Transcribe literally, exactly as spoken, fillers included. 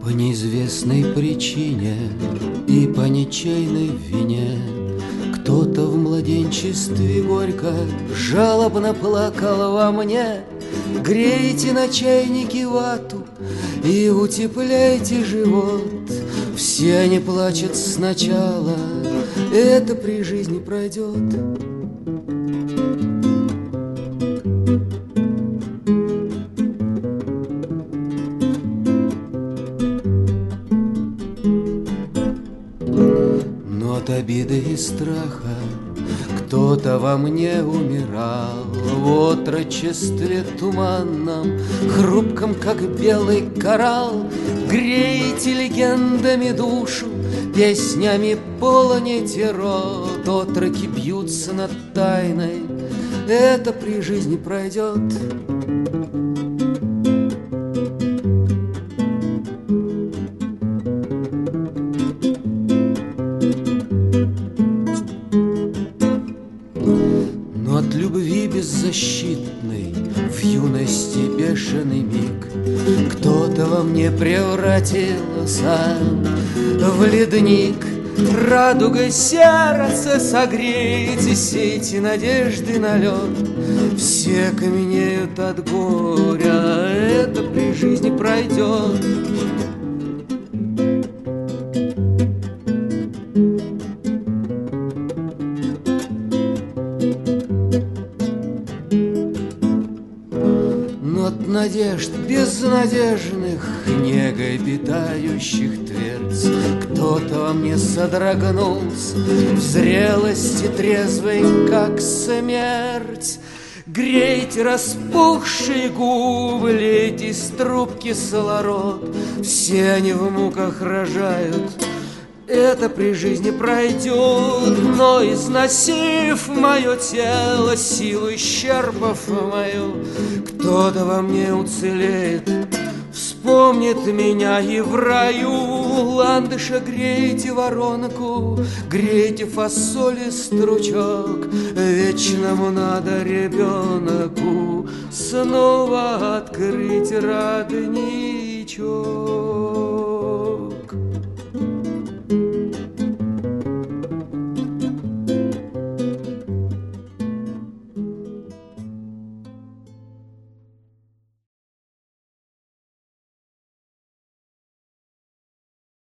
По неизвестной причине и по ничейной вине кто-то в младенчестве горько жалобно плакал во мне. Грейте на чайнике вату и утепляйте живот. Все они плачут сначала, это при жизни пройдет. Но от обиды и страха кто-то во мне умирал в отрочестве туманном, хрупком, как белый коралл. Грейте легендами душу, песнями полоните рот. Отроки бьются над тайной, это при жизни пройдет. Но от любви беззащитной в юности бешеный миг кто-то во мне превратился в ледник. Радугой сердце согрейте, сейте надежды на лед. Все каменеют от горя, это при жизни пройдет. Но от надежд безнадежных, негой питающих твердь, кто-то во мне содрогнулся в зрелости трезвой, как смерть. Грейте распухшие губы, лейте из труб кислород. Все они в муках рожают, это при жизни пройдет. Но износив мое тело, силу исчерпав мою, кто-то во мне уцелеет, вспомнит меня и в раю. Ландыша грейте воронку, грейте фасоли стручок. Вечному надо ребенку снова открыть родничок.